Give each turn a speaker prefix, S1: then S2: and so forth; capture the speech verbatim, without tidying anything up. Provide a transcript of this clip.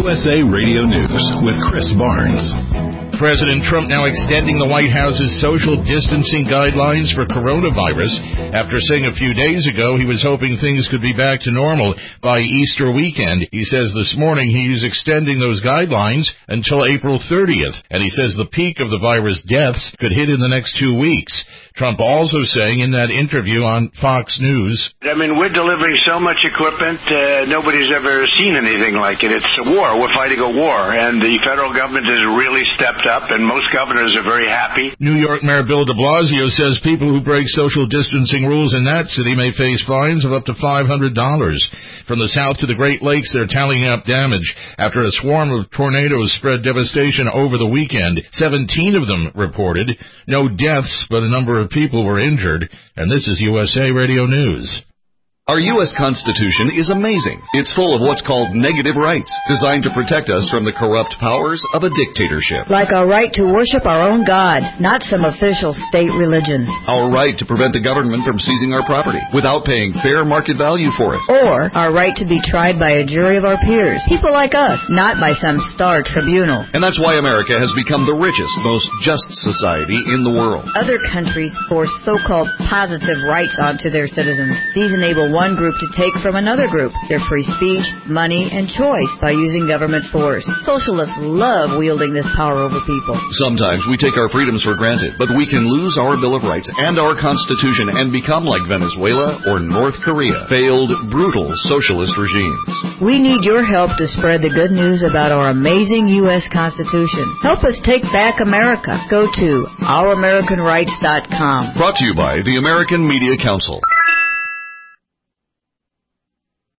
S1: U S A Radio News with Chris Barnes.
S2: President Trump now extending the White House's social distancing guidelines for coronavirus after saying a few days ago he was hoping things could be back to normal by Easter weekend. He says this morning he's extending those guidelines until April thirtieth, and he says the peak of the virus deaths could hit in the next two weeks. Trump also saying in that interview on Fox News,
S3: I mean, we're delivering so much equipment, uh, nobody's ever seen anything like it. It's a war. We're fighting a war, and the federal government has really stepped up, and most governors are very happy.
S2: New York Mayor Bill de Blasio says people who break social distancing rules in that city may face fines of up to five hundred dollars. From the south to the Great Lakes, they're tallying up damage after a swarm of tornadoes spread devastation over the weekend. seventeen of them reported. No deaths, but a number of people were injured. And this is U S A Radio News.
S4: Our U S Constitution is amazing. It's full of what's called negative rights, designed to protect us from the corrupt powers of a dictatorship.
S5: Like our right to worship our own God, not some official state religion.
S4: Our right to prevent the government from seizing our property without paying fair market value for it.
S5: Or our right to be tried by a jury of our peers, people like us, not by some star tribunal.
S4: And that's why America has become the richest, most just society in the world.
S5: Other countries force so-called positive rights onto their citizens. These enable one group to take from another group their free speech, money, and choice by using government force. Socialists love wielding this power over people.
S4: Sometimes we take our freedoms for granted, but we can lose our Bill of Rights and our Constitution and become like Venezuela or North Korea, failed, brutal socialist regimes.
S5: We need your help to spread the good news about our amazing U S Constitution. Help us take back America. Go to our american rights dot com.
S4: Brought to you by the American Media Council.